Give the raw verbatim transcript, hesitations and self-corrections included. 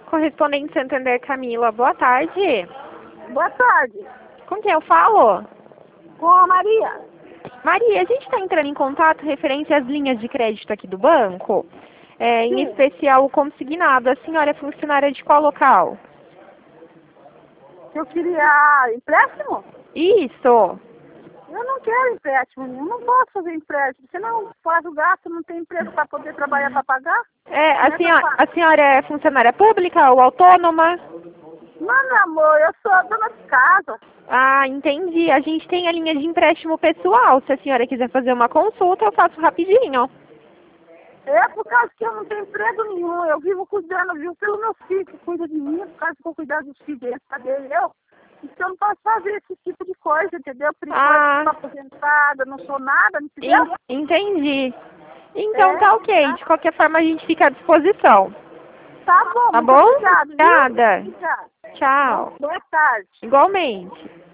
Correspondente Santander Camila, boa tarde. Boa tarde. Com quem eu falo? Com a Maria. Maria, a gente está entrando em contato referente às linhas de crédito aqui do banco, é, em Sim. especial o consignado. A senhora é funcionária de qual local? Eu queria empréstimo? Isso. Eu não quero empréstimo nenhum, não posso fazer empréstimo. Você não faz o gasto, não tem emprego para poder trabalhar para pagar? É, a, Como é que eu senhora, faço? a senhora é funcionária pública ou autônoma? Não, meu amor, eu sou a dona de casa. Ah, entendi. A gente tem a linha de empréstimo pessoal. Se a senhora quiser fazer uma consulta, eu faço rapidinho. É por causa que eu não tenho emprego nenhum. Eu vivo cuidando, vivo pelo meu filho, que cuida de mim, por causa que eu vou cuidar dos filhos, cadê eu? Então eu não posso fazer esse tipo de coisa, entendeu? Por enquanto Ah. eu sou aposentada, não sou nada, En- entendeu? Entendi. Então É, tá ok. tá? De qualquer forma, a gente fica à disposição. Tá bom, Tá muito bom? obrigada, viu? Obrigada. Obrigada. Tchau. Boa tarde. Igualmente.